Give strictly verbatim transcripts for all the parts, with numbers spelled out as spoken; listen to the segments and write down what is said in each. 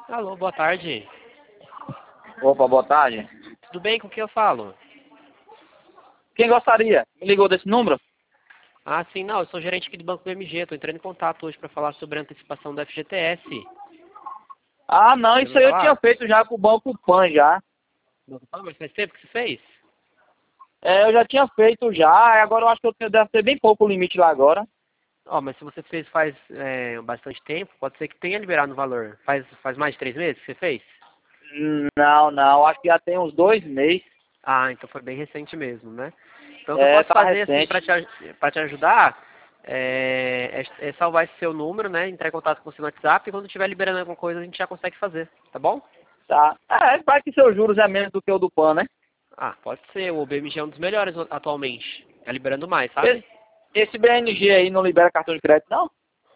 Alô, boa tarde. Opa, boa tarde. Tudo bem? Com quem eu falo? Quem gostaria? Me ligou desse número? Ah, sim, não, eu sou gerente aqui do Banco B M G, estou entrando em contato hoje para falar sobre a antecipação do F G T S. Ah, não, Já isso ouviu aí eu tinha falar? feito já com o Banco Pan já. Ah, mas faz tempo que você fez? É, eu já tinha feito já, agora eu acho que eu tenho, deve ter bem pouco o limite lá agora. Ó, mas se você fez faz é, bastante tempo, pode ser que tenha liberado o valor. Faz, faz mais de três meses que você fez? Hum, Não, não, acho que já tem uns dois meses. Ah, então foi bem recente mesmo, né? Então o que eu É, posso tá fazer assim para recente. te, aj- pra te ajudar é, é, é salvar esse seu número, né? Entrar em contato com você no WhatsApp e quando estiver liberando alguma coisa a gente já consegue fazer, tá bom? Tá. É, parece que seus juros é menos do que o do Pan, né? Ah, pode ser. O B M G é um dos melhores atualmente. Tá liberando mais, sabe? Esse, esse B N G aí não libera cartão de crédito, não?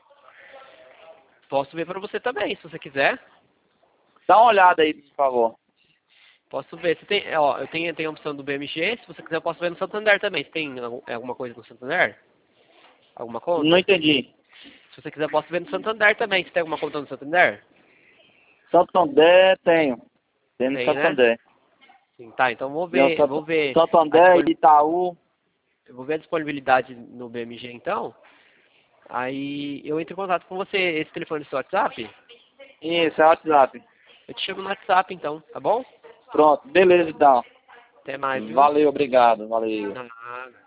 Posso ver pra você também, se você quiser. Dá uma olhada aí, por favor. Posso ver. Você tem, ó, eu tenho, tenho a opção do B M G. Se você quiser, eu posso ver no Santander também. Você tem algum- alguma coisa no Santander? Alguma Não conta? entendi. Se você quiser, eu posso ver no Santander também. Você tem alguma conta no Santander? Santander, tenho. Tem no Tem, né? Santander. Sim, tá. Então vou Tem o ver, Sant- vou ver a Santander, disponibilidade. Itaú. Eu vou ver a disponibilidade no B M G então. Aí eu entro em contato com você. Esse telefone do seu WhatsApp? Isso, é o WhatsApp. Eu te chamo no WhatsApp então, tá bom? Pronto, beleza então. Até mais, viu? Valeu, obrigado, valeu. Nada.